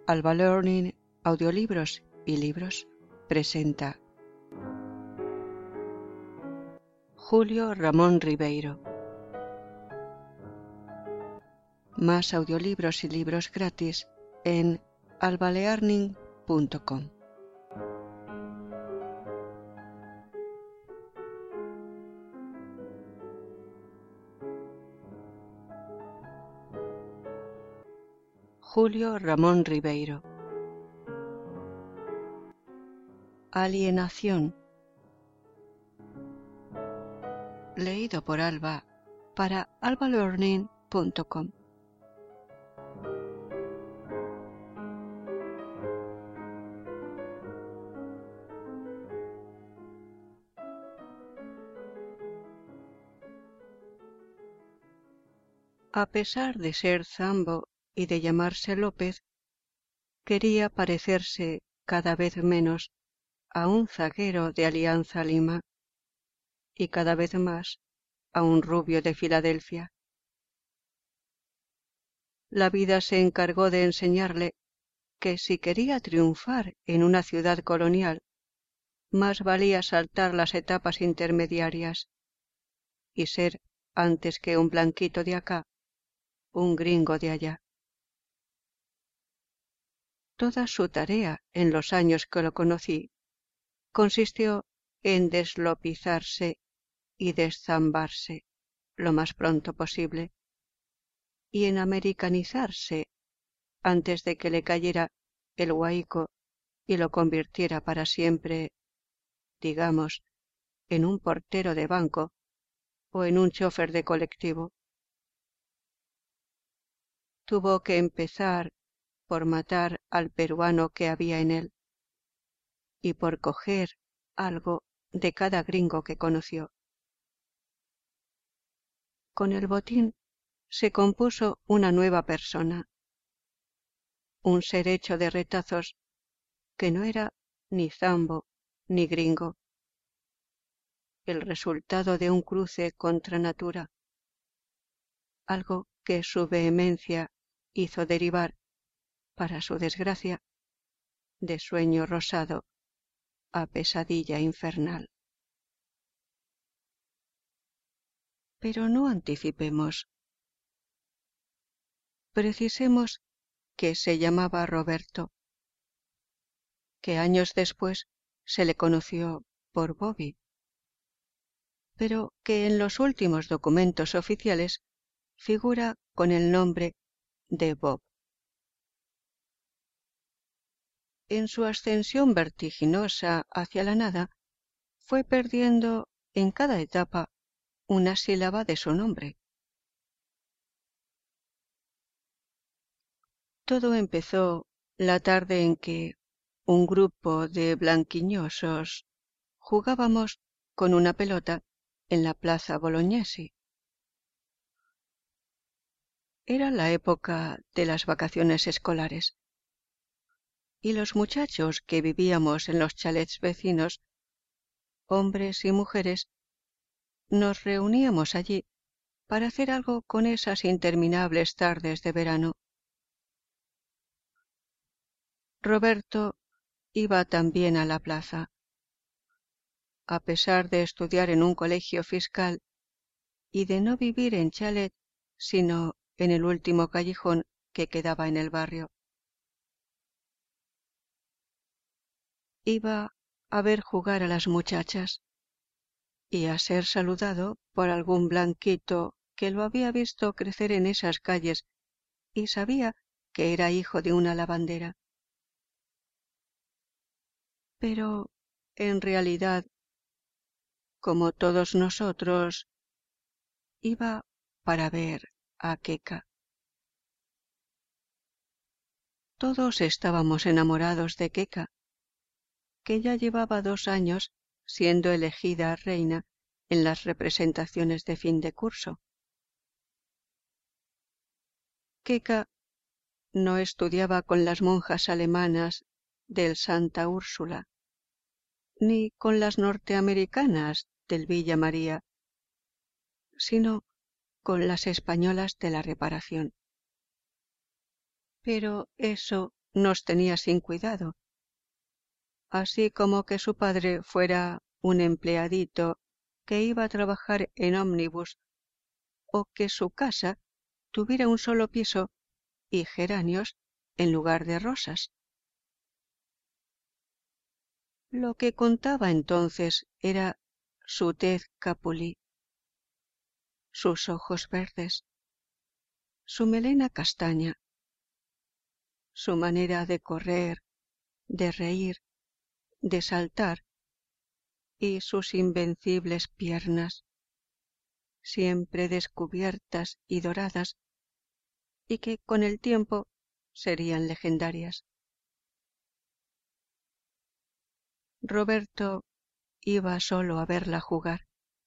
Alba Learning Audiolibros y Libros presenta Julio Ramón Ribeiro. Más audiolibros y libros gratis en albalearning.com. Julio Ramón Ribeiro. Alienación. Leído por Alba para albalearning.com. A pesar de ser Zambo y de llamarse López, quería parecerse cada vez menos a un zaguero de Alianza Lima y cada vez más a un rubio de Filadelfia. La vida se encargó de enseñarle que si quería triunfar en una ciudad colonial, más valía saltar las etapas intermediarias y ser, antes que un blanquito de acá, un gringo de allá. Toda su tarea en los años que lo conocí consistió en deslopizarse y deszambarse lo más pronto posible y en americanizarse antes de que le cayera el guaico y lo convirtiera para siempre, digamos, en un portero de banco o en un chofer de colectivo. Tuvo que empezar por matar al peruano que había en él y por coger algo de cada gringo que conoció. Con el botín se compuso una nueva persona, un ser hecho de retazos que no era ni zambo ni gringo, el resultado de un cruce contra natura, algo que su vehemencia hizo derivar, para su desgracia, de sueño rosado a pesadilla infernal. Pero no anticipemos. Precisemos que se llamaba Roberto, que años después se le conoció por Bobby, pero que en los últimos documentos oficiales figura con el nombre de Bob. En su ascensión vertiginosa hacia la nada, fue perdiendo en cada etapa una sílaba de su nombre. Todo empezó la tarde en que un grupo de blanquiñosos jugábamos con una pelota en la plaza Bolognesi. Era la época de las vacaciones escolares, y los muchachos que vivíamos en los chalets vecinos, hombres y mujeres, nos reuníamos allí para hacer algo con esas interminables tardes de verano. Roberto iba también a la plaza. A pesar de estudiar en un colegio fiscal y de no vivir en chalet, sino en el último callejón que quedaba en el barrio. Iba a ver jugar a las muchachas y a ser saludado por algún blanquito que lo había visto crecer en esas calles y sabía que era hijo de una lavandera. Pero, en realidad, como todos nosotros, iba para ver a Keka. Todos estábamos enamorados de Keka, que ya llevaba 2 años siendo elegida reina en las representaciones de fin de curso. Keka no estudiaba con las monjas alemanas del Santa Úrsula, ni con las norteamericanas del Villa María, sino con las españolas de la Reparación. Pero eso nos tenía sin cuidado, así como que su padre fuera un empleadito que iba a trabajar en ómnibus, o que su casa tuviera un solo piso y geranios en lugar de rosas. Lo que contaba entonces era su tez capulí, sus ojos verdes, su melena castaña, su manera de correr, de reír, de saltar, y sus invencibles piernas, siempre descubiertas y doradas, y que con el tiempo serían legendarias. Roberto iba solo a verla jugar,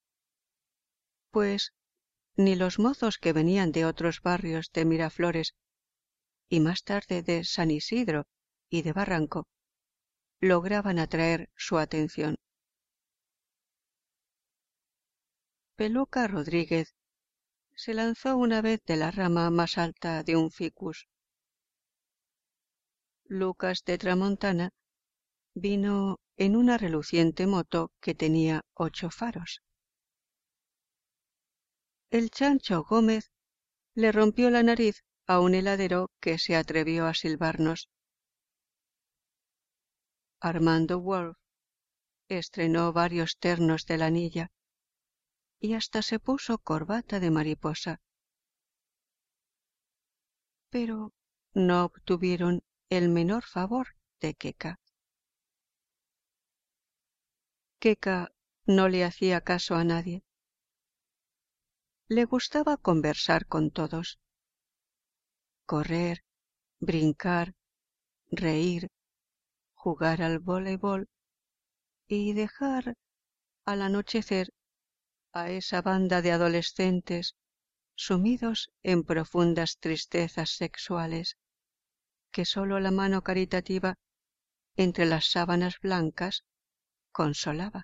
pues ni los mozos que venían de otros barrios de Miraflores y más tarde de San Isidro y de Barranco lograban atraer su atención. Peluca Rodríguez se lanzó una vez de la rama más alta de un ficus. Lucas de Tramontana vino en una reluciente moto que tenía 8 faros. El chancho Gómez le rompió la nariz a un heladero que se atrevió a silbarnos. Armando Wolf estrenó varios ternos de lanilla y hasta se puso corbata de mariposa. Pero no obtuvieron el menor favor de Queca. Queca no le hacía caso a nadie. Le gustaba conversar con todos, correr, brincar, reír, jugar al voleibol y dejar al anochecer a esa banda de adolescentes sumidos en profundas tristezas sexuales que sólo la mano caritativa entre las sábanas blancas consolaba.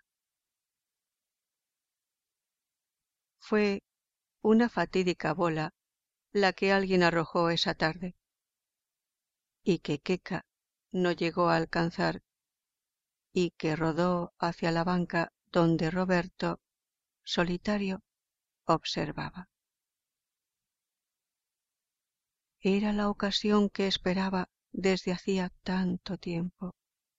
Fue una fatídica bola la que alguien arrojó esa tarde y que Queca no llegó a alcanzar y que rodó hacia la banca donde Roberto, solitario, observaba. Era la ocasión que esperaba desde hacía tanto tiempo.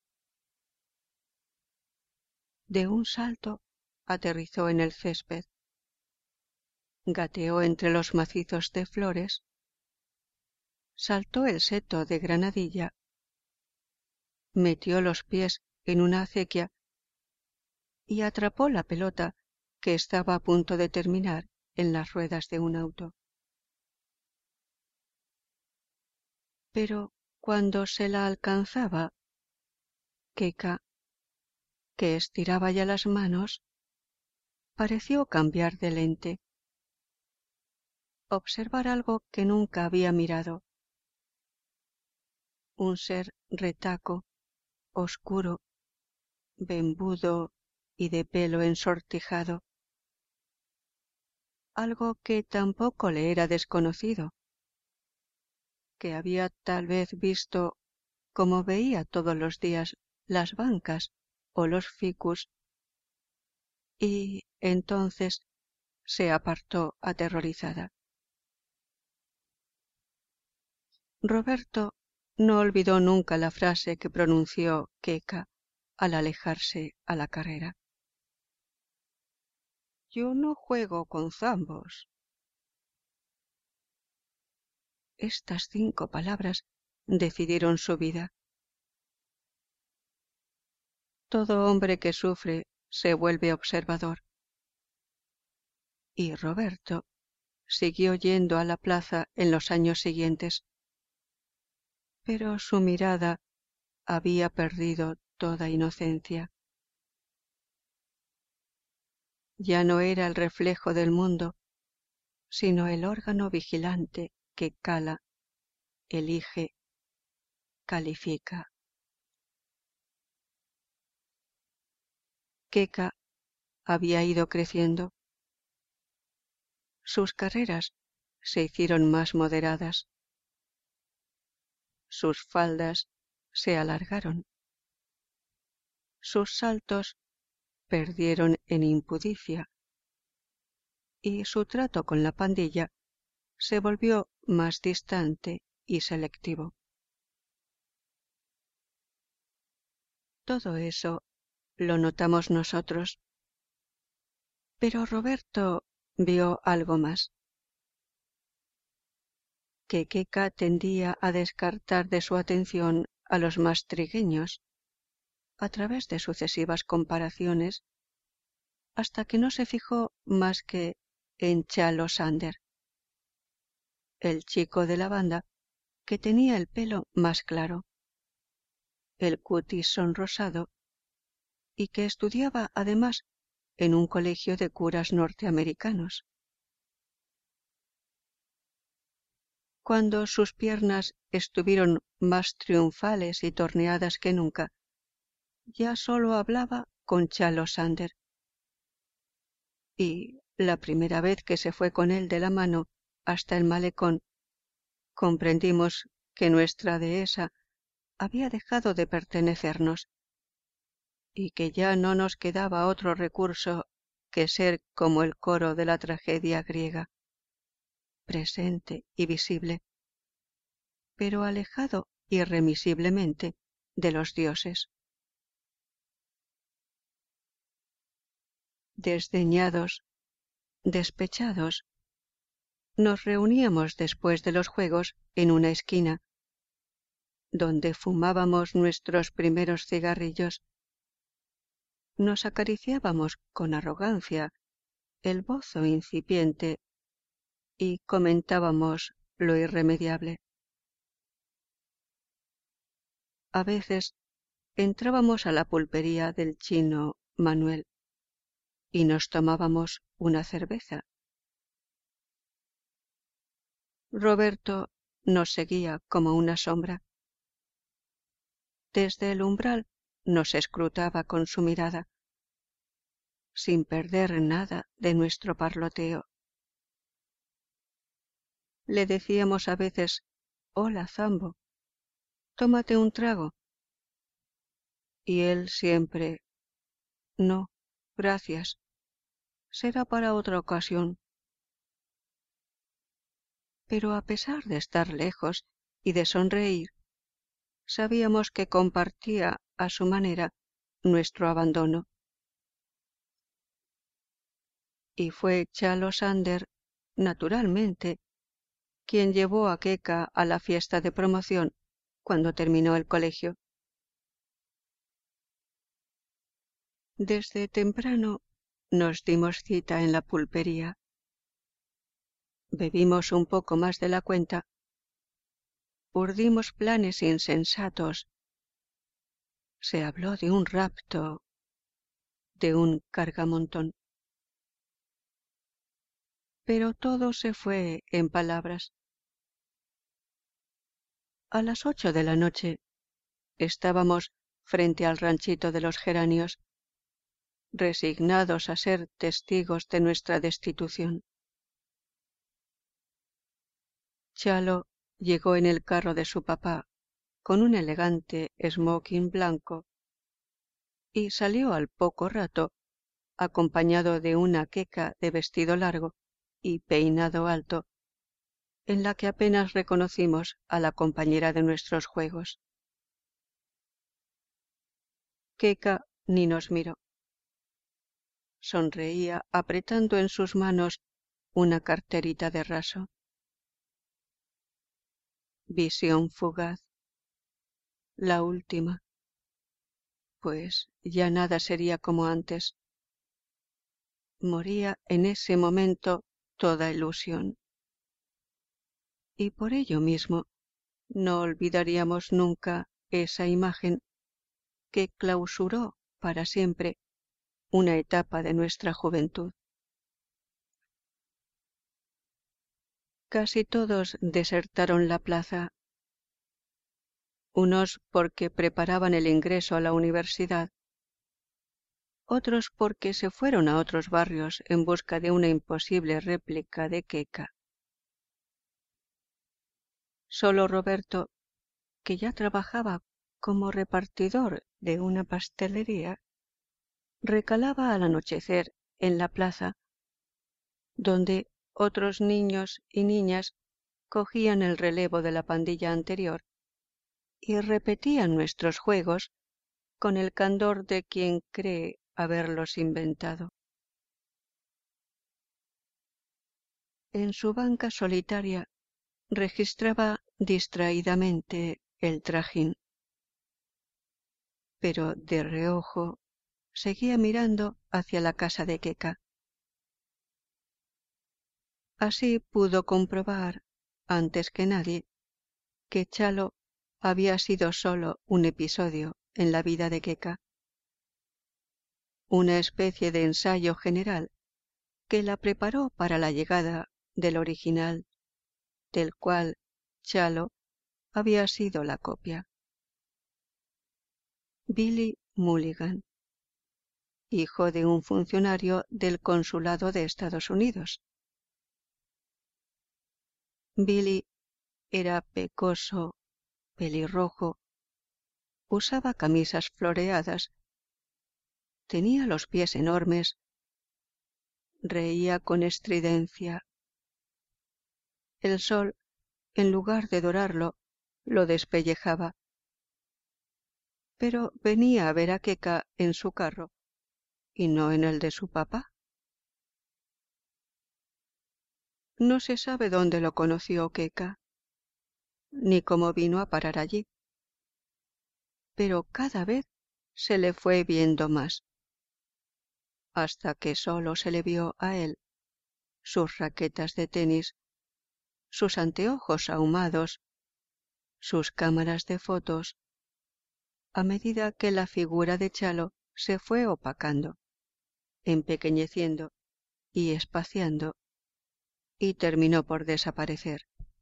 De un salto aterrizó en el césped, gateó entre los macizos de flores, saltó el seto de granadilla, metió los pies en una acequia y atrapó la pelota que estaba a punto de terminar en las ruedas de un auto. Pero cuando se la alcanzaba, Queca, que estiraba ya las manos, pareció cambiar de lente, observar algo que nunca había mirado. Un ser retaco, oscuro, vembudo y de pelo ensortijado. Algo que tampoco le era desconocido, que había tal vez visto como veía todos los días las bancas o los ficus, y entonces se apartó aterrorizada. Roberto no olvidó nunca la frase que pronunció Queca al alejarse a la carrera. Yo no juego con zambos. Estas 5 palabras decidieron su vida. Todo hombre que sufre se vuelve observador. Y Roberto siguió yendo a la plaza en los años siguientes, pero su mirada había perdido toda inocencia. Ya no era el reflejo del mundo, sino el órgano vigilante que cala, elige, califica. Queca había ido creciendo. Sus carreras se hicieron más moderadas. sus faldas se alargaron. Sus saltos perdieron en impudicia y su trato con la pandilla se volvió más distante y selectivo. Todo eso lo notamos nosotros, pero Roberto vio algo más. Que Keka tendía a descartar de su atención a los más trigueños, a través de sucesivas comparaciones, hasta que no se fijó más que en Chalo Sander, el chico de la banda que tenía el pelo más claro, el cutis sonrosado y que estudiaba además en un colegio de curas norteamericanos. Cuando sus piernas estuvieron más triunfales y torneadas que nunca, ya solo hablaba con Chalo Sander. Y la primera vez que se fue con él de la mano hasta el malecón, comprendimos que nuestra dehesa había dejado de pertenecernos y que ya no nos quedaba otro recurso que ser como el coro de la tragedia griega, presente y visible, pero alejado irremisiblemente de los dioses. Desdeñados, despechados, nos reuníamos después de los juegos en una esquina, donde fumábamos nuestros primeros cigarrillos. Nos acariciábamos con arrogancia el bozo incipiente y comentábamos lo irremediable. A veces entrábamos a la pulpería del chino Manuel y nos tomábamos una cerveza. Roberto nos seguía como una sombra. Desde el umbral nos escrutaba con su mirada, sin perder nada de nuestro parloteo. Le decíamos a veces: «Hola, Zambo, tómate un trago». Y él siempre: «No, gracias, será para otra ocasión». Pero a pesar de estar lejos y de sonreír, sabíamos que compartía a su manera nuestro abandono. Y fue Chalo Sander, naturalmente, quien llevó a Keka a la fiesta de promoción cuando terminó el colegio. Desde temprano nos dimos cita en la pulpería. Bebimos un poco más de la cuenta, urdimos planes insensatos. Se habló de un rapto, de un cargamontón. Pero todo se fue en palabras. A las 8 de la noche estábamos frente al ranchito de los geranios, resignados a ser testigos de nuestra destitución. Chalo llegó en el carro de su papá con un elegante smoking blanco y salió al poco rato acompañado de una Keka de vestido largo y peinado alto, en la que apenas reconocimos a la compañera de nuestros juegos. Keka ni nos miró. Sonreía apretando en sus manos una carterita de raso. Visión fugaz. La última. Pues ya nada sería como antes. Moría en ese momento toda ilusión. Y por ello mismo no olvidaríamos nunca esa imagen que clausuró para siempre una etapa de nuestra juventud. Casi todos desertaron la plaza, unos porque preparaban el ingreso a la universidad, otros porque se fueron a otros barrios en busca de una imposible réplica de Keka. Solo Roberto, que ya trabajaba como repartidor de una pastelería, recalaba al anochecer en la plaza, donde otros niños y niñas cogían el relevo de la pandilla anterior y repetían nuestros juegos con el candor de quien cree haberlos inventado. En su banca solitaria registraba distraídamente el trajín, pero de reojo seguía mirando hacia la casa de Keka. Así pudo comprobar, antes que nadie, que Chalo había sido solo un episodio en la vida de Keka, una especie de ensayo general que la preparó para la llegada del original, del cual Chalo había sido la copia. Billy Mulligan, hijo de un funcionario del consulado de Estados Unidos. Billy era pecoso, pelirrojo, usaba camisas floreadas, tenía los pies enormes, reía con estridencia. El sol, en lugar de dorarlo, lo despellejaba. Pero venía a ver a Keka en su carro y no en el de su papá. No se sabe dónde lo conoció Keka, ni cómo vino a parar allí, pero cada vez se le fue viendo más, hasta que solo se le vio a él, sus raquetas de tenis, sus anteojos ahumados, sus cámaras de fotos, a medida que la figura de Chalo se fue opacando, empequeñeciendo y espaciando, y terminó por desaparecer.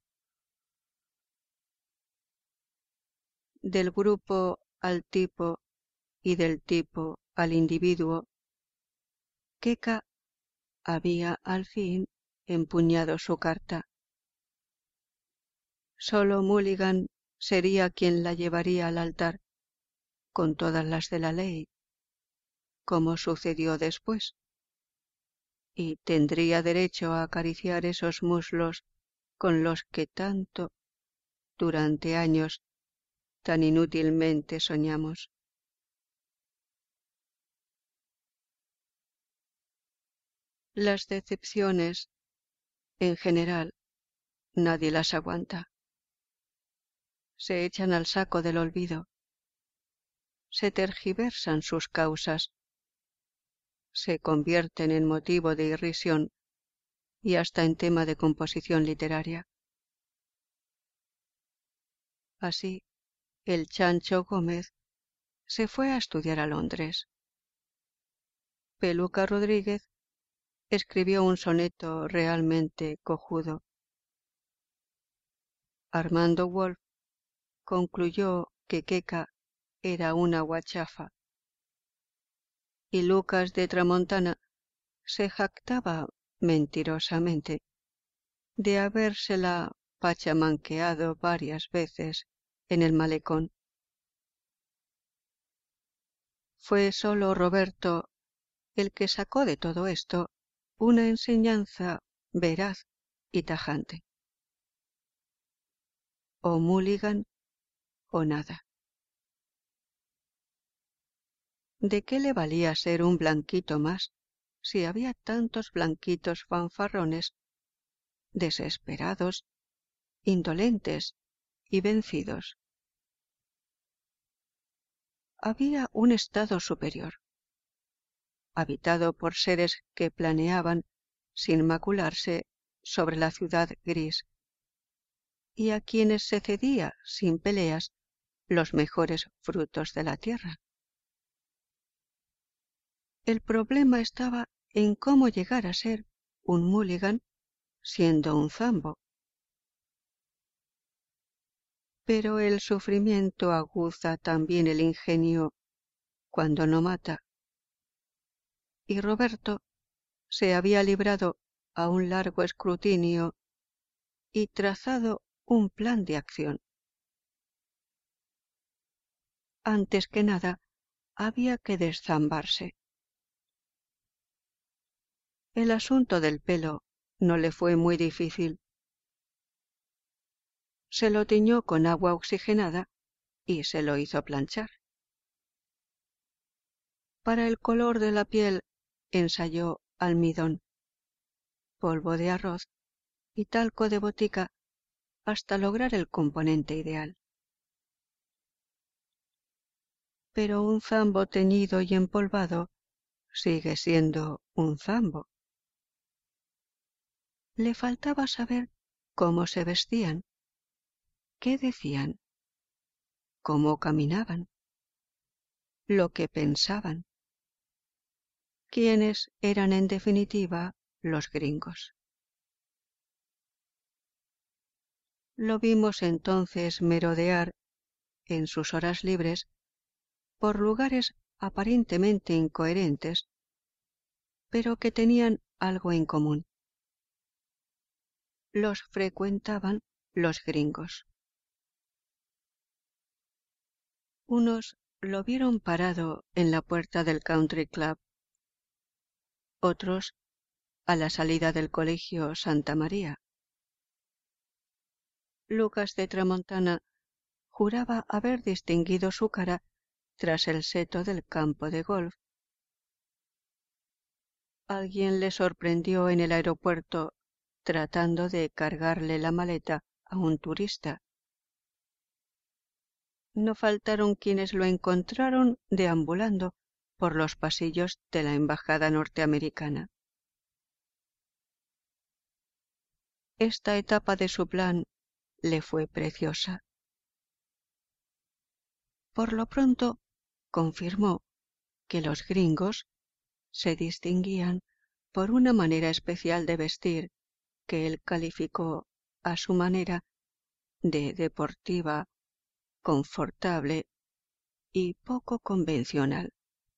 Del grupo al tipo y del tipo al individuo, Keka había al fin empuñado su carta. Solo Mulligan sería quien la llevaría al altar, con todas las de la ley, como sucedió después, y tendría derecho a acariciar esos muslos con los que tanto, durante años, tan inútilmente soñamos. Las decepciones, en general, nadie las aguanta. Se echan al saco del olvido, se tergiversan sus causas, se convierten en motivo de irrisión y hasta en tema de composición literaria. Así, el Chancho Gómez se fue a estudiar a Londres. Peluca Rodríguez escribió un soneto realmente cojudo. Armando Wolf concluyó que Keka era una guachafa, y Lucas de Tramontana se jactaba mentirosamente de habérsela pachamanqueado varias veces en el malecón. Fue solo Roberto el que sacó de todo esto una enseñanza veraz y tajante. O Mulligan o nada. ¿De qué le valía ser un blanquito más si había tantos blanquitos fanfarrones, desesperados, indolentes y vencidos? Había un estado superior, habitado por seres que planeaban, sin macularse, sobre la ciudad gris, y a quienes se cedía, sin peleas, los mejores frutos de la tierra. El problema estaba en cómo llegar a ser un Mulligan siendo un zambo. Pero el sufrimiento aguza también el ingenio cuando no mata. Y Roberto se había librado a un largo escrutinio y trazado un plan de acción. antes que nada había que deszambarse. El asunto del pelo no le fue muy difícil. Se lo tiñó con agua oxigenada y se lo hizo planchar. Para el color de la piel ensayó almidón, polvo de arroz y talco de botica hasta lograr el componente ideal. Pero un zambo teñido y empolvado sigue siendo un zambo. Le faltaba saber cómo se vestían, qué decían, cómo caminaban, lo que pensaban, quiénes eran en definitiva los gringos. Lo vimos entonces merodear en sus horas libres por lugares aparentemente incoherentes, pero que tenían algo en común. Los frecuentaban los gringos. Unos lo vieron parado en la puerta del Country Club, otros a la salida del colegio Santa María. Lucas de Tramontana juraba haber distinguido su cara tras el seto del campo de golf. Alguien le sorprendió en el aeropuerto tratando de cargarle la maleta a un turista. No faltaron quienes lo encontraron deambulando por los pasillos de la embajada norteamericana. Esta etapa de su plan le fue preciosa. Por lo pronto, confirmó que los gringos se distinguían por una manera especial de vestir que él calificó a su manera de deportiva, confortable y poco convencional.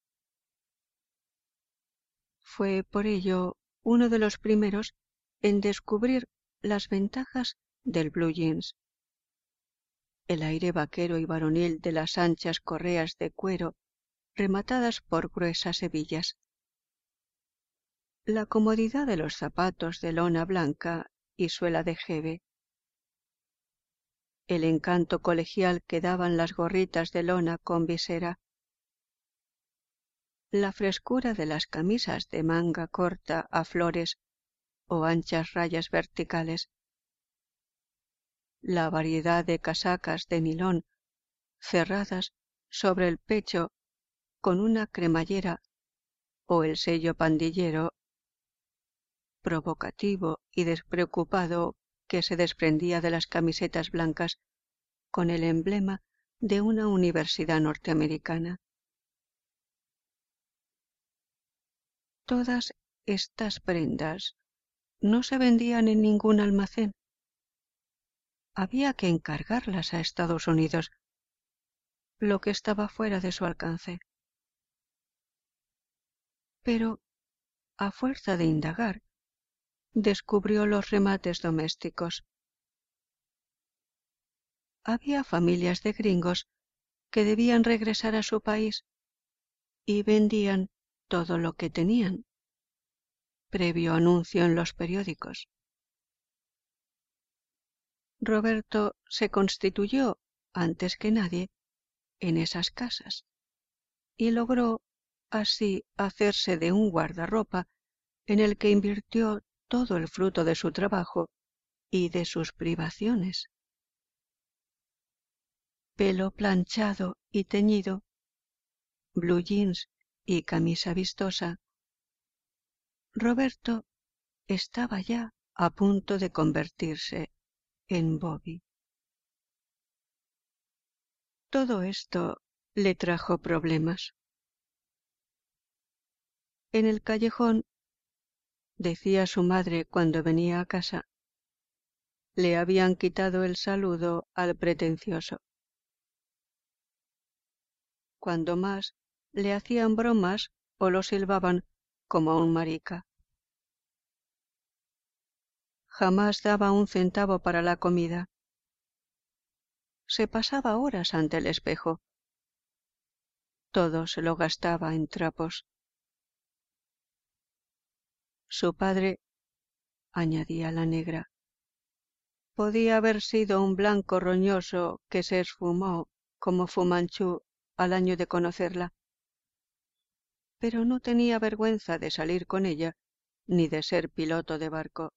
Fue por ello uno de los primeros en descubrir las ventajas del blue jeans. El aire vaquero y varonil de las anchas correas de cuero rematadas por gruesas hebillas. La comodidad de los zapatos de lona blanca y suela de jeve. El encanto colegial que daban las gorritas de lona con visera. La frescura de las camisas de manga corta a flores o anchas rayas verticales. La variedad de casacas de nilón cerradas sobre el pecho con una cremallera o el sello pandillero provocativo y despreocupado que se desprendía de las camisetas blancas con el emblema de una universidad norteamericana. Todas estas prendas no se vendían en ningún almacén. Había que encargarlas a Estados Unidos, lo que estaba fuera de su alcance. Pero, a fuerza de indagar, descubrió los remates domésticos. Había familias de gringos que debían regresar a su país y vendían todo lo que tenían, previo anuncio en los periódicos. Roberto se constituyó, antes que nadie, en esas casas y logró así hacerse de un guardarropa en el que invirtió todo el fruto de su trabajo y de sus privaciones. Pelo planchado y teñido, blue jeans y camisa vistosa, Roberto estaba ya a punto de convertirse en Bobby. Todo esto le trajo problemas. En el callejón, decía su madre cuando venía a casa, le habían quitado el saludo al pretencioso. Cuando más le hacían bromas o lo silbaban como a un marica. Jamás daba un centavo para la comida. Se pasaba horas ante el espejo, todo se lo gastaba en trapos. Su padre, añadía la negra, podía haber sido un blanco roñoso que se esfumó como Fu Manchú al año de conocerla, pero no tenía vergüenza de salir con ella ni de ser piloto de barco.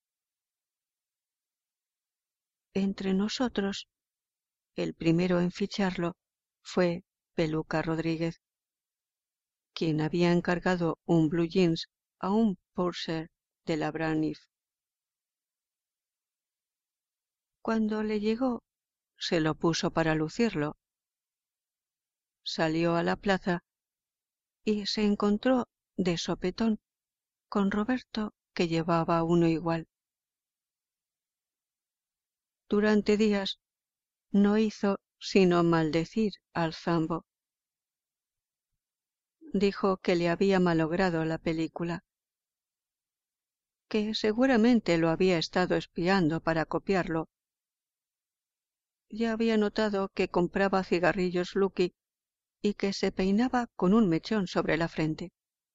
Entre nosotros, el primero en ficharlo fue Peluca Rodríguez, quien había encargado un blue jeans a un purser de la Braniff. Cuando le llegó, se lo puso para lucirlo. Salió a la plaza y se encontró de sopetón con Roberto, que llevaba uno igual. Durante días no hizo sino maldecir al Zambo. Dijo que le había malogrado la película, que seguramente lo había estado espiando para copiarlo. Ya había notado que compraba cigarrillos Lucky y que se peinaba con un mechón sobre la frente.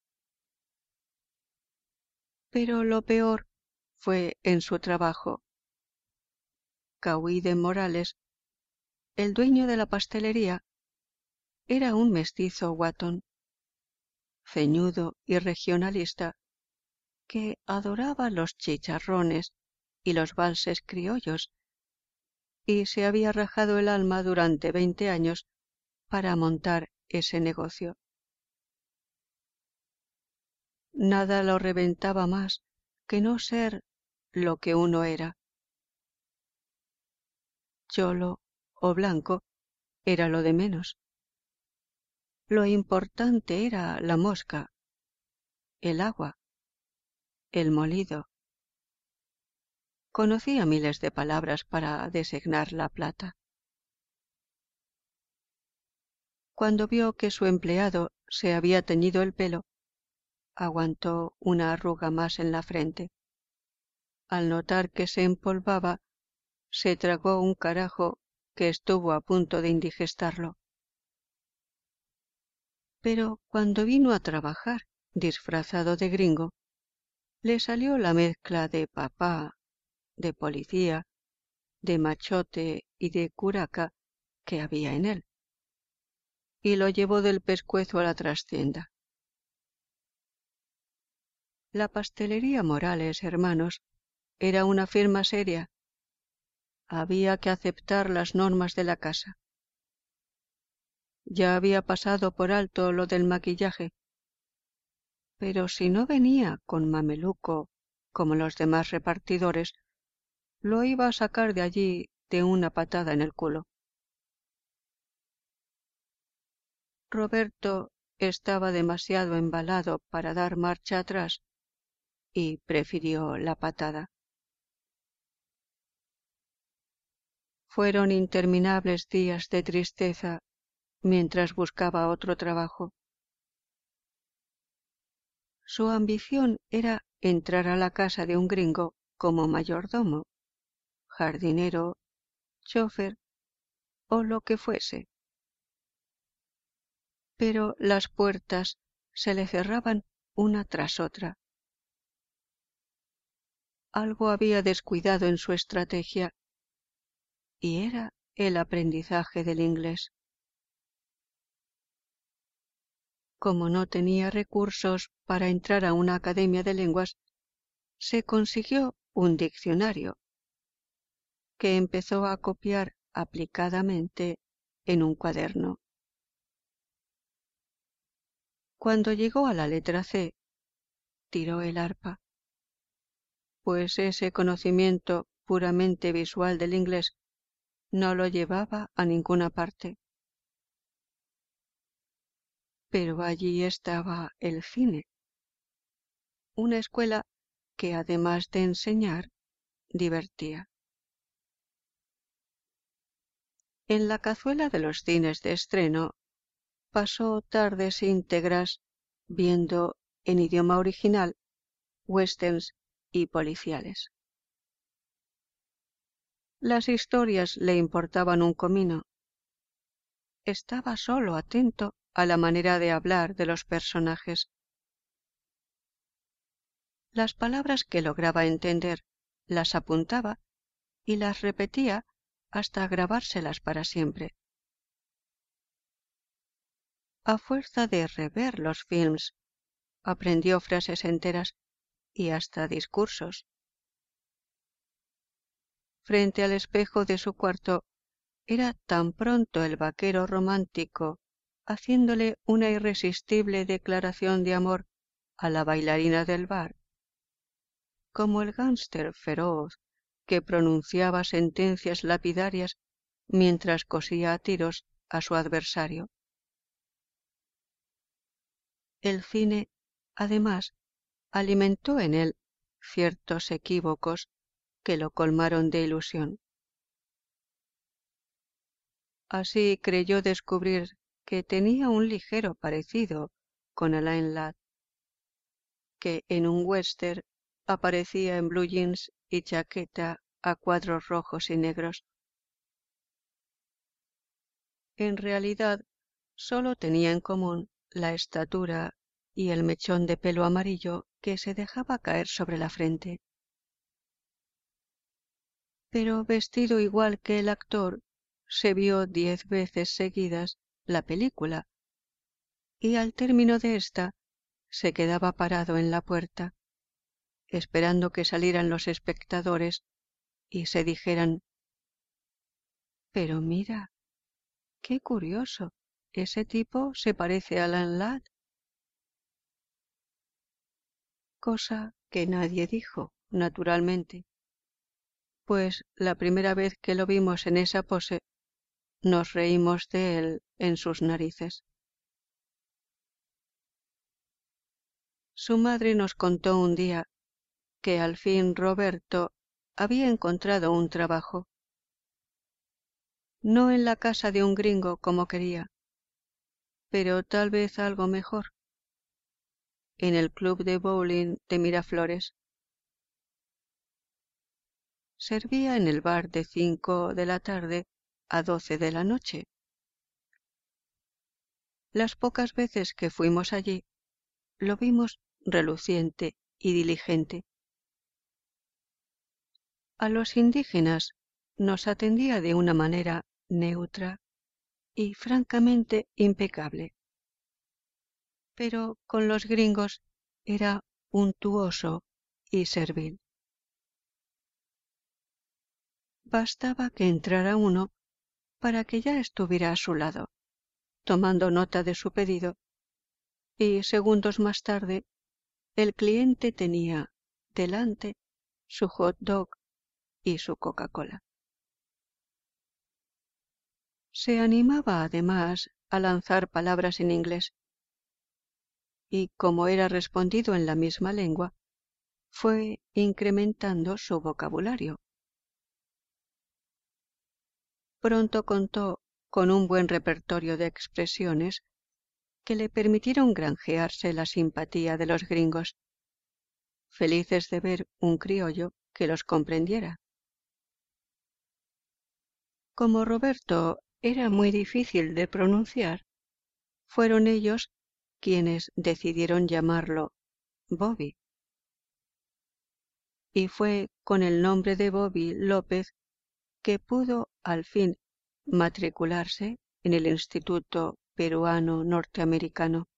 Pero lo peor fue en su trabajo. Cauide Morales, el dueño de la pastelería, era un mestizo Watton, ceñudo y regionalista, que adoraba los chicharrones y los valses criollos, y se había rajado el alma durante 20 años para montar ese negocio. Nada lo reventaba más que no ser lo que uno era. Cholo o blanco era lo de menos. Lo importante era la mosca, el agua, el molido. Conocía miles de palabras para designar la plata. Cuando vio que su empleado se había teñido el pelo, aguantó una arruga más en la frente. Al notar que se empolvaba, se tragó un carajo que estuvo a punto de indigestarlo. Pero cuando vino a trabajar disfrazado de gringo, le salió la mezcla de papá, de policía, de machote y de curaca que había en él, y lo llevó del pescuezo a la trastienda. La pastelería Morales Hermanos era una firma seria. Había que aceptar las normas de la casa. Ya había pasado por alto lo del maquillaje, pero si no venía con mameluco como los demás repartidores, lo iba a sacar de allí de una patada en el culo. Roberto estaba demasiado embalado para dar marcha atrás y prefirió la patada. Fueron interminables días de tristeza mientras buscaba otro trabajo. Su ambición era entrar a la casa de un gringo como mayordomo, jardinero, chófer o lo que fuese. Pero las puertas se le cerraban una tras otra. Algo había descuidado en su estrategia, y era el aprendizaje del inglés. Como no tenía recursos para entrar a una academia de lenguas, se consiguió un diccionario, que empezó a copiar aplicadamente en un cuaderno. Cuando llegó a la letra C, tiró el arpa, pues ese conocimiento puramente visual del inglés no lo llevaba a ninguna parte. Pero allí estaba el cine, una escuela que además de enseñar, divertía. En la cazuela de los cines de estreno pasó tardes íntegras viendo en idioma original westerns y policiales. Las historias le importaban un comino. Estaba solo atento a la manera de hablar de los personajes. Las palabras que lograba entender las apuntaba y las repetía hasta grabárselas para siempre. A fuerza de rever los films, aprendió frases enteras y hasta discursos. Frente al espejo de su cuarto era tan pronto el vaquero romántico haciéndole una irresistible declaración de amor a la bailarina del bar, como el gánster feroz que pronunciaba sentencias lapidarias mientras cosía a tiros a su adversario. El cine, además, alimentó en él ciertos equívocos que lo colmaron de ilusión. Así creyó descubrir que tenía un ligero parecido con Alain Ladd, que en un western aparecía en blue jeans y chaqueta a cuadros rojos y negros. En realidad, solo tenía en común la estatura y el mechón de pelo amarillo que se dejaba caer sobre la frente. Pero vestido igual que el actor, se vio 10 veces seguidas la película, y al término de ésta se quedaba parado en la puerta, esperando que salieran los espectadores y se dijeran: «Pero mira, qué curioso, ese tipo se parece a Alan Ladd», cosa que nadie dijo, naturalmente, pues la primera vez que lo vimos en esa pose nos reímos de él en sus narices. Su madre nos contó un día que al fin Roberto había encontrado un trabajo, no en la casa de un gringo como quería, pero tal vez algo mejor, en el club de bowling de Miraflores. Servía en el bar de 5 de la tarde a 12 de la noche. Las pocas veces que fuimos allí, lo vimos reluciente y diligente. A los indígenas nos atendía de una manera neutra y francamente impecable, pero con los gringos era untuoso y servil. Bastaba que entrara uno para que ya estuviera a su lado, tomando nota de su pedido, y segundos más tarde el cliente tenía delante su hot dog y su Coca-Cola. Se animaba además a lanzar palabras en inglés, y como era respondido en la misma lengua, fue incrementando su vocabulario. Pronto contó con un buen repertorio de expresiones que le permitieron granjearse la simpatía de los gringos, felices de ver un criollo que los comprendiera. Como Roberto era muy difícil de pronunciar, fueron ellos quienes decidieron llamarlo Bobby. Y fue con el nombre de Bobby López que pudo al fin matricularse en el Instituto Peruano Norteamericano.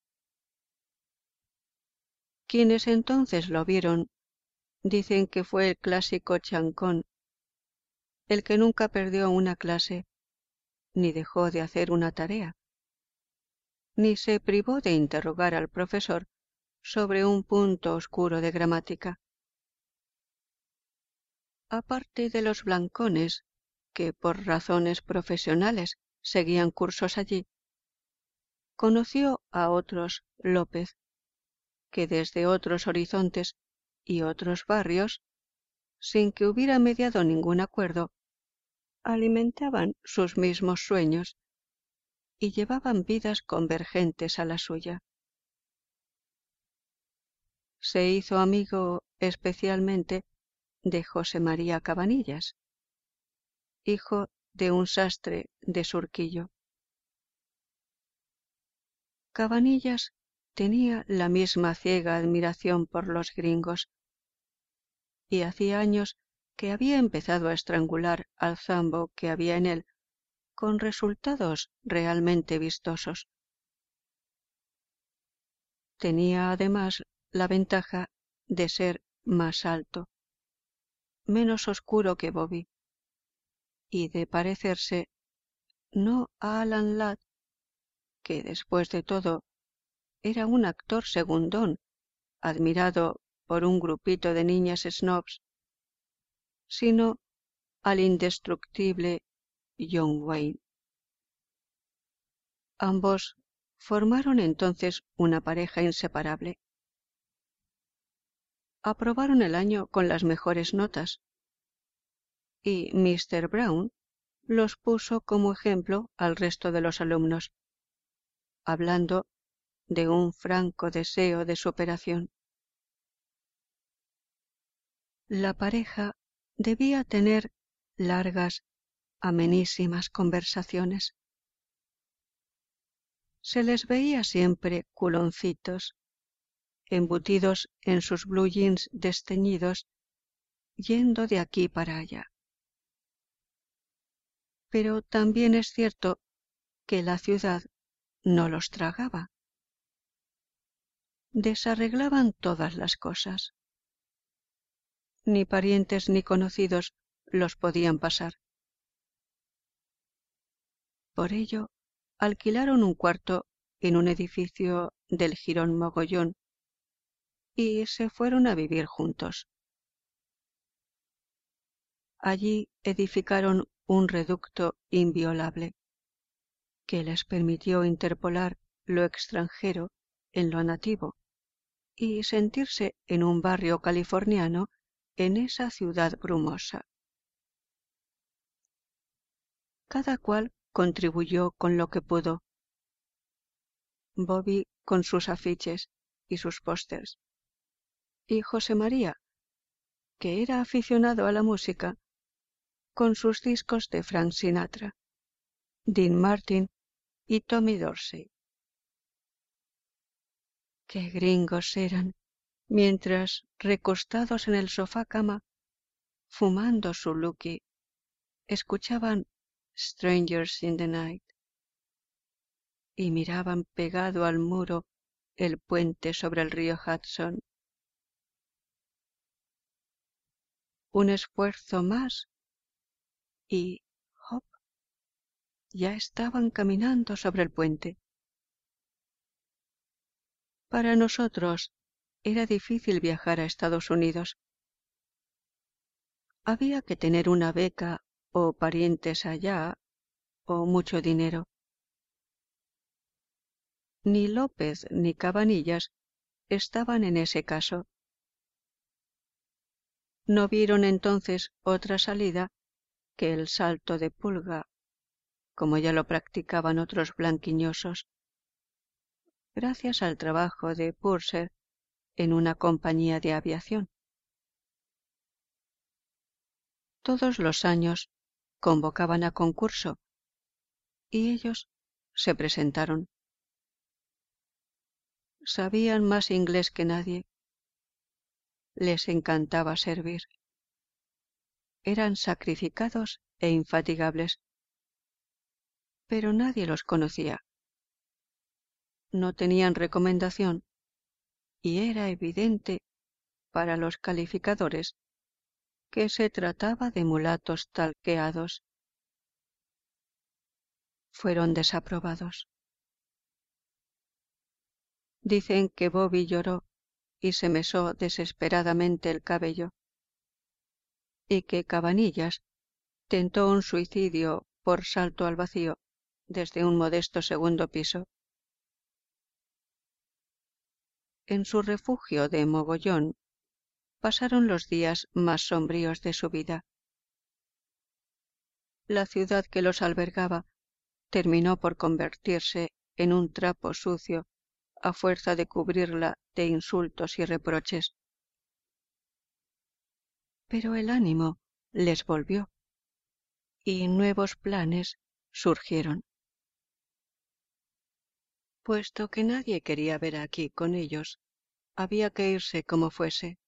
Quienes entonces lo vieron dicen que fue el clásico chancón, el que nunca perdió una clase, ni dejó de hacer una tarea, ni se privó de interrogar al profesor sobre un punto oscuro de gramática. Aparte de los blancones, que por razones profesionales seguían cursos allí, conoció a otros López, que desde otros horizontes y otros barrios, sin que hubiera mediado ningún acuerdo, alimentaban sus mismos sueños y llevaban vidas convergentes a la suya. Se hizo amigo especialmente de José María Cabanillas, hijo de un sastre de Surquillo. Cabanillas tenía la misma ciega admiración por los gringos, y hacía años que había empezado a estrangular al zambo que había en él, con resultados realmente vistosos. Tenía además la ventaja de ser más alto, menos oscuro que Bobby, y de parecerse no a Alan Ladd, que después de todo era un actor segundón, admirado por un grupito de niñas snobs, sino al indestructible John Wayne. Ambos formaron entonces una pareja inseparable. Aprobaron el año con las mejores notas, y Mr. Brown los puso como ejemplo al resto de los alumnos, hablando de un franco deseo de superación. La pareja debía tener largas, amenísimas conversaciones. Se les veía siempre culoncitos, embutidos en sus blue jeans desteñidos, yendo de aquí para allá. Pero también es cierto que la ciudad no los tragaba. Desarreglaban todas las cosas. Ni parientes ni conocidos los podían pasar. Por ello, alquilaron un cuarto en un edificio del Jirón Mogollón y se fueron a vivir juntos. Allí edificaron un reducto inviolable que les permitió interpolar lo extranjero en lo nativo y sentirse en un barrio californiano en esa ciudad brumosa. Cada cual contribuyó con lo que pudo. Bobby con sus afiches y sus pósters, y José María, que era aficionado a la música, con sus discos de Frank Sinatra, Dean Martin y Tommy Dorsey. ¡Qué gringos eran! Mientras, recostados en el sofá cama, fumando su Lucky, escuchaban Strangers in the Night y miraban pegado al muro el puente sobre el río Hudson. Un esfuerzo más y ¡hop! Ya estaban caminando sobre el puente. Para nosotros era difícil viajar a Estados Unidos. Había que tener una beca o parientes allá o mucho dinero. Ni López ni Cabanillas estaban en ese caso. No vieron entonces otra salida que el salto de pulga, como ya lo practicaban otros blanquiñosos, gracias al trabajo de Purser en una compañía de aviación. Todos los años convocaban a concurso y ellos se presentaron. Sabían más inglés que nadie. Les encantaba servir. Eran sacrificados e infatigables, pero nadie los conocía. No tenían recomendación y era evidente para los calificadores que se trataba de mulatos talqueados. Fueron desaprobados. Dicen que Bobby lloró y se mesó desesperadamente el cabello, y que Cabanillas tentó un suicidio por salto al vacío desde un modesto segundo piso. En su refugio de Mogollón pasaron los días más sombríos de su vida. La ciudad que los albergaba terminó por convertirse en un trapo sucio a fuerza de cubrirla de insultos y reproches. Pero el ánimo les volvió y nuevos planes surgieron. puesto que nadie quería ver aquí con ellos, había que irse como fuese,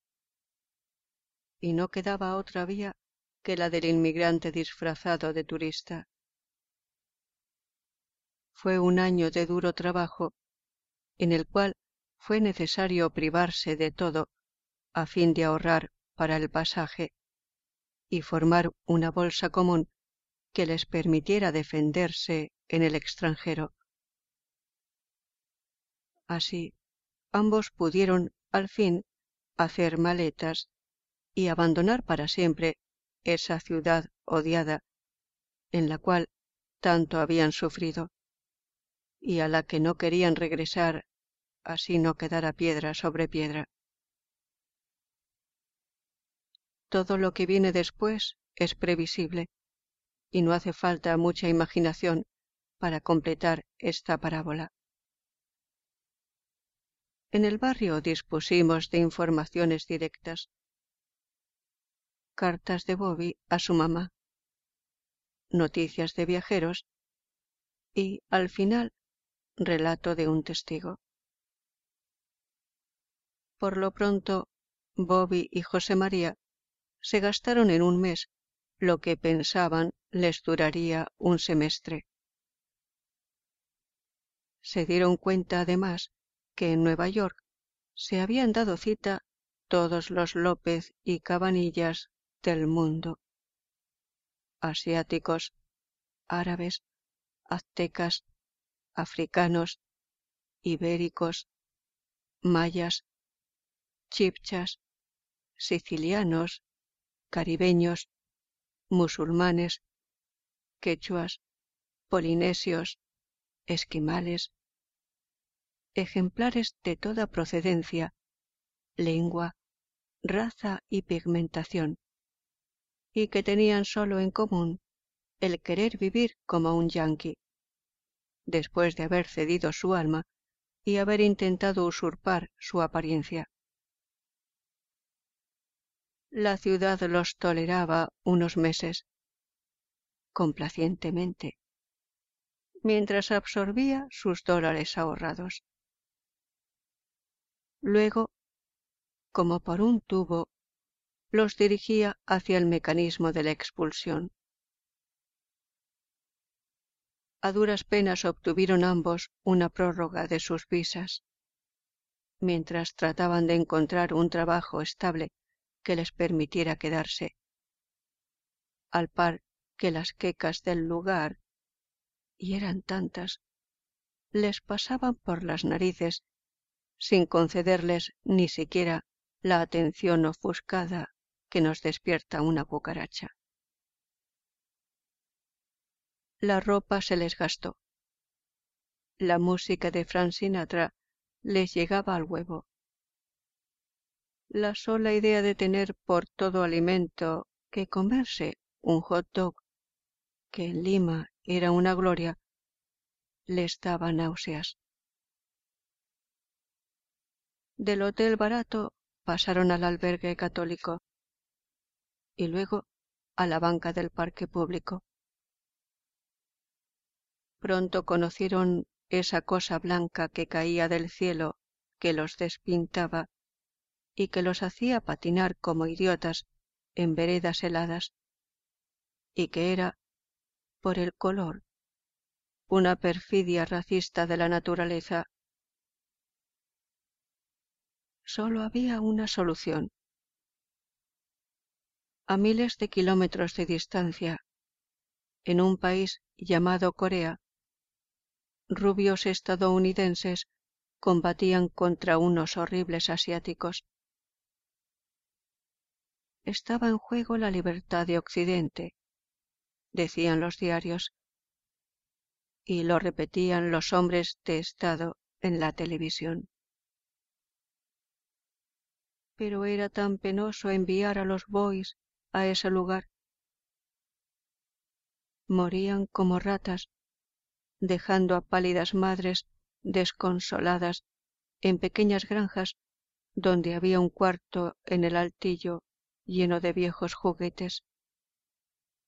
y no quedaba otra vía que la del inmigrante disfrazado de turista. Fue un año de duro trabajo, en el cual fue necesario privarse de todo a fin de ahorrar para el pasaje y formar una bolsa común que les permitiera defenderse en el extranjero. Así, ambos pudieron, al fin, hacer maletas y abandonar para siempre esa ciudad odiada en la cual tanto habían sufrido y a la que no querían regresar, así no quedara piedra sobre piedra. Todo lo que viene después es previsible y no hace falta mucha imaginación para completar esta parábola. En el barrio dispusimos de informaciones directas, cartas de Bobby a su mamá, noticias de viajeros y, al final, relato de un testigo. Por lo pronto, Bobby y José María se gastaron en un mes lo que pensaban les duraría un semestre. Se dieron cuenta, además, que en Nueva York se habían dado cita todos los López y Cabanillas del mundo: asiáticos, árabes, aztecas, africanos, ibéricos, mayas, chibchas, sicilianos, caribeños, musulmanes, quechuas, polinesios, esquimales, ejemplares de toda procedencia, lengua, raza y pigmentación, y que tenían solo en común el querer vivir como un yanqui, después de haber cedido su alma y haber intentado usurpar su apariencia. La ciudad los toleraba unos meses, complacientemente, mientras absorbía sus dólares ahorrados. Luego, como por un tubo, los dirigía hacia el mecanismo de la expulsión. A duras penas obtuvieron ambos una prórroga de sus visas, mientras trataban de encontrar un trabajo estable que les permitiera quedarse, al par que las quecas del lugar, y eran tantas, les pasaban por las narices sin concederles ni siquiera la atención ofuscada que nos despierta una cucaracha. La ropa se les gastó. La música de Frank Sinatra les llegaba al huevo. La sola idea de tener por todo alimento que comerse un hot dog, que en Lima era una gloria, les daba náuseas. Del hotel barato pasaron al albergue católico y luego a la banca del parque público. Pronto conocieron esa cosa blanca que caía del cielo, que los despintaba y que los hacía patinar como idiotas en veredas heladas, y que era, por el color, una perfidia racista de la naturaleza. Solo había una solución. A miles de kilómetros de distancia, en un país llamado Corea, rubios estadounidenses combatían contra unos horribles asiáticos. Estaba en juego la libertad de Occidente, decían los diarios, y lo repetían los hombres de Estado en la televisión. Pero era tan penoso enviar a los boys a ese lugar. Morían como ratas, dejando a pálidas madres desconsoladas en pequeñas granjas donde había un cuarto en el altillo lleno de viejos juguetes.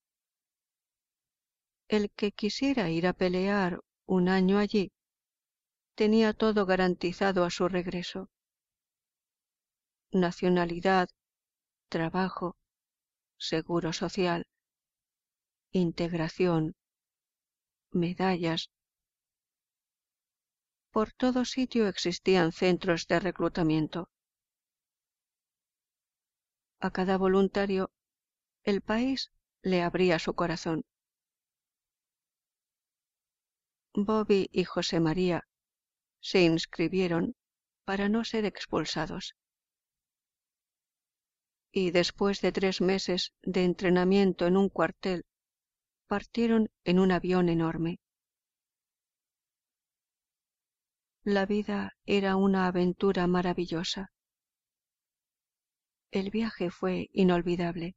El que quisiera ir a pelear un año allí tenía todo garantizado a su regreso: nacionalidad, trabajo, seguro social, integración, medallas. Por todo sitio existían centros de reclutamiento. A cada voluntario el país le abría su corazón. Bobby y José María se inscribieron para no ser expulsados. Y después de 3 meses de entrenamiento en un cuartel, partieron en un avión enorme. La vida era una aventura maravillosa. El viaje fue inolvidable.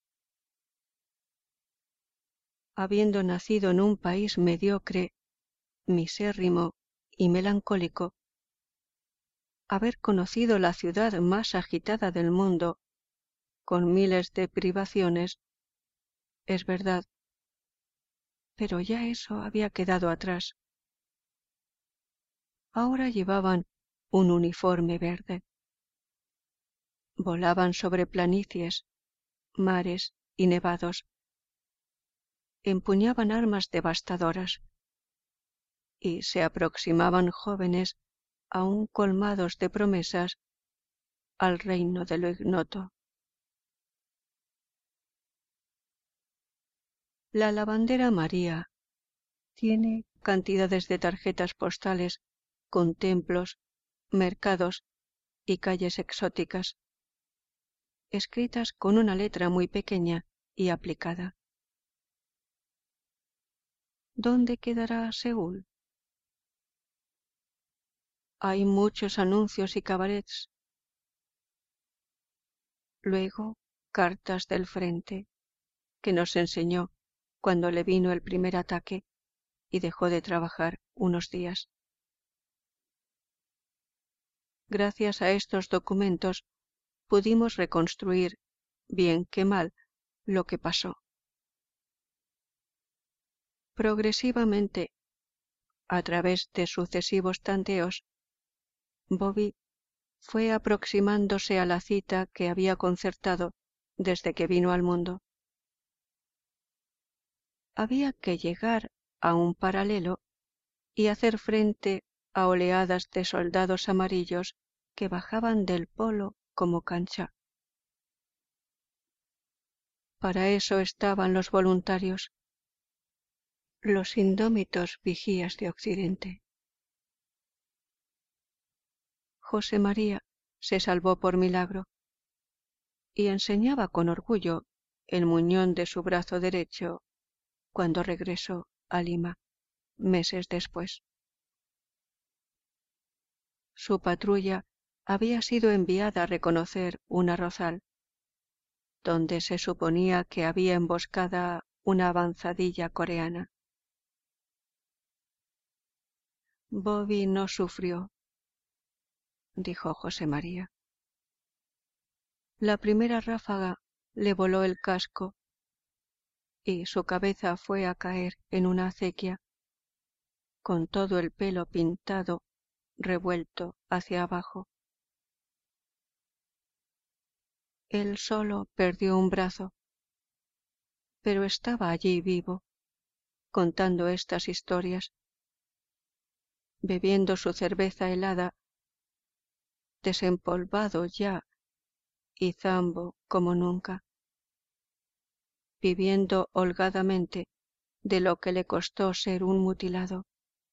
Habiendo nacido en un país mediocre, misérrimo y melancólico, haber conocido la ciudad más agitada del mundo, con miles de privaciones, es verdad, pero ya eso había quedado atrás. Ahora llevaban un uniforme verde. Volaban sobre planicies, mares y nevados. Empuñaban armas devastadoras y se aproximaban jóvenes aún colmados de promesas al reino de lo ignoto. La lavandera María tiene cantidades de tarjetas postales con templos, mercados y calles exóticas, escritas con una letra muy pequeña y aplicada. ¿Dónde quedará Seúl? Hay muchos anuncios y cabarets. Luego, cartas del frente, que nos enseñó cuando le vino el primer ataque y dejó de trabajar unos días. Gracias a estos documentos pudimos reconstruir, bien que mal, lo que pasó. Progresivamente, a través de sucesivos tanteos, Bobby fue aproximándose a la cita que había concertado desde que vino al mundo. Había que llegar a un paralelo y hacer frente a oleadas de soldados amarillos que bajaban del polo como cancha. Para eso estaban los voluntarios, los indómitos vigías de Occidente. José María se salvó por milagro y enseñaba con orgullo el muñón de su brazo derecho cuando regresó a Lima meses después. Su patrulla había sido enviada a reconocer un arrozal, donde se suponía que había emboscada una avanzadilla coreana. Bobby no sufrió, dijo José María. La primera ráfaga le voló el casco y su cabeza fue a caer en una acequia, con todo el pelo pintado, revuelto hacia abajo. Él solo perdió un brazo, pero estaba allí vivo, contando estas historias, bebiendo su cerveza helada, desempolvado ya y zambo como nunca, viviendo holgadamente de lo que le costó ser un mutilado.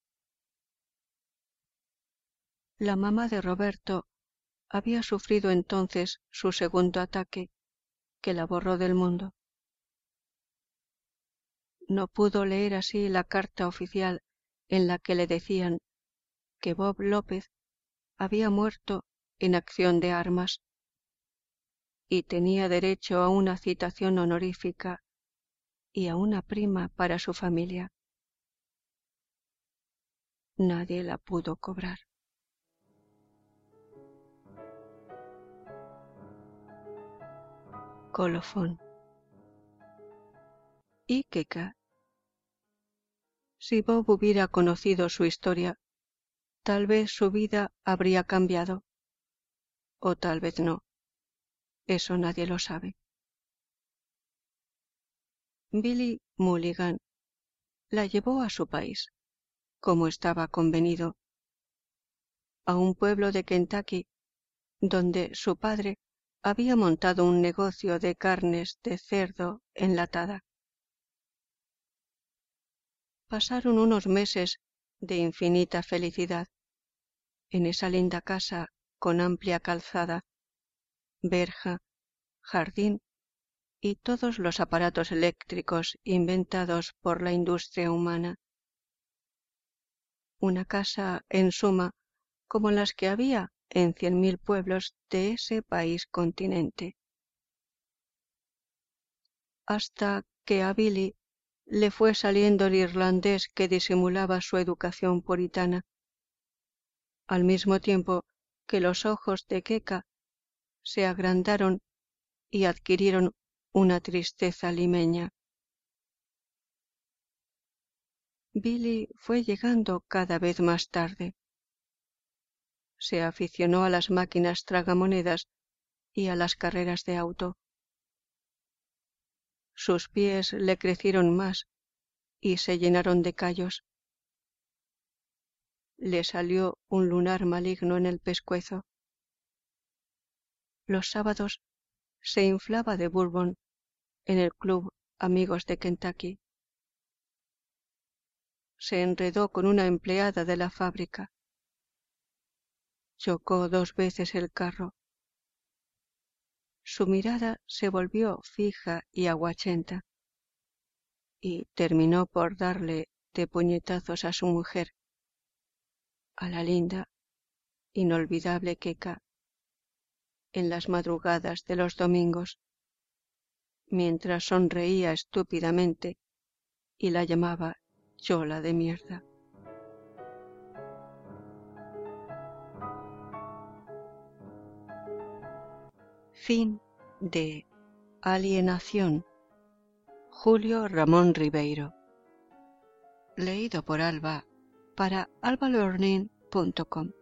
La mamá de Roberto había sufrido entonces su segundo ataque, que la borró del mundo. No pudo leer así la carta oficial en la que le decían que Bob López había muerto en acción de armas y tenía derecho a una citación honorífica y a una prima para su familia. Nadie la pudo cobrar. Colofón. Íqueca. Si Bob hubiera conocido su historia, tal vez su vida habría cambiado, o tal vez no. Eso nadie lo sabe. Billy Mulligan la llevó a su país, como estaba convenido, a un pueblo de Kentucky donde su padre había montado un negocio de carnes de cerdo enlatada. Pasaron unos meses de infinita felicidad en esa linda casa con amplia calzada, verja, jardín y todos los aparatos eléctricos inventados por la industria humana. Una casa, en suma, como las que había en 100.000 pueblos de ese país continente. Hasta que a Billy le fue saliendo el irlandés que disimulaba su educación puritana, al mismo tiempo que los ojos de Keka se agrandaron y adquirieron una tristeza limeña. Billy fue llegando cada vez más tarde. Se aficionó a las máquinas tragamonedas y a las carreras de auto. Sus pies le crecieron más y se llenaron de callos. Le salió un lunar maligno en el pescuezo. Los sábados se inflaba de bourbon en el club Amigos de Kentucky. Se enredó con una empleada de la fábrica. Chocó 2 veces el carro. Su mirada se volvió fija y aguachenta, y terminó por darle de puñetazos a su mujer, a la linda, inolvidable Keka, en las madrugadas de los domingos, mientras sonreía estúpidamente y la llamaba chola de mierda. Fin de Alienación. Julio Ramón Ribeiro. Leído por Alba para albalearning.com.